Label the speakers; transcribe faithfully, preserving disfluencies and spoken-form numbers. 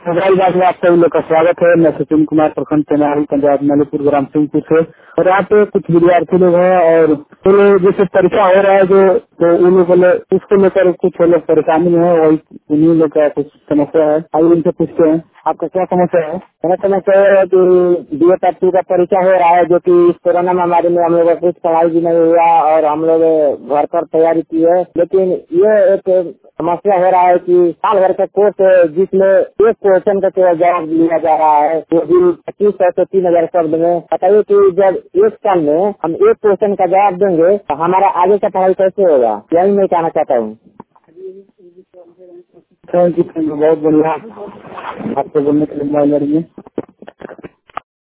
Speaker 1: Mobile बात में आप सभी लोग का स्वागत है। मैं सचिन कुमार, प्रखंड तेनाली, पंजाब मलीपुर ग्राम सिंहपुर से। और यहाँ पे कुछ विद्यार्थी लोग हैं और तो लोग जैसे परीक्षा हो रहा है जो तो उन लोग को ले- उसको लेकर कुछ लोग परेशानी में है, वही उन्हीं लोग का कुछ समस्या है। आइए उनसे पूछते हैं, आपका क्या समस्या है? मेरा समस्या ये है कि बी ए टू का परीक्षा हो रहा है, जो कि इस कोरोना महामारी में हम लोग का कुछ पढ़ाई भी नहीं हुआ और हम लोग घर पर तैयारी की है। लेकिन ये एक समस्या हो रहा है कि साल भर का कोर्स है जिसमें एक क्वेश्चन का केवल जवाब लिया जा रहा है, वो भी पच्चीस सौ से तीन हजार शब्द में। बताइए कि जब एक साल में हम एक क्वेश्चन का जवाब देंगे तो हमारा आगे का पढ़ाई कैसे होगा? यही मैं कहना चाहता हूँ। थैंक यू, थैंक यू, बहुत बढ़िया आपको बोलने के लिए मोबाइल लड़िए।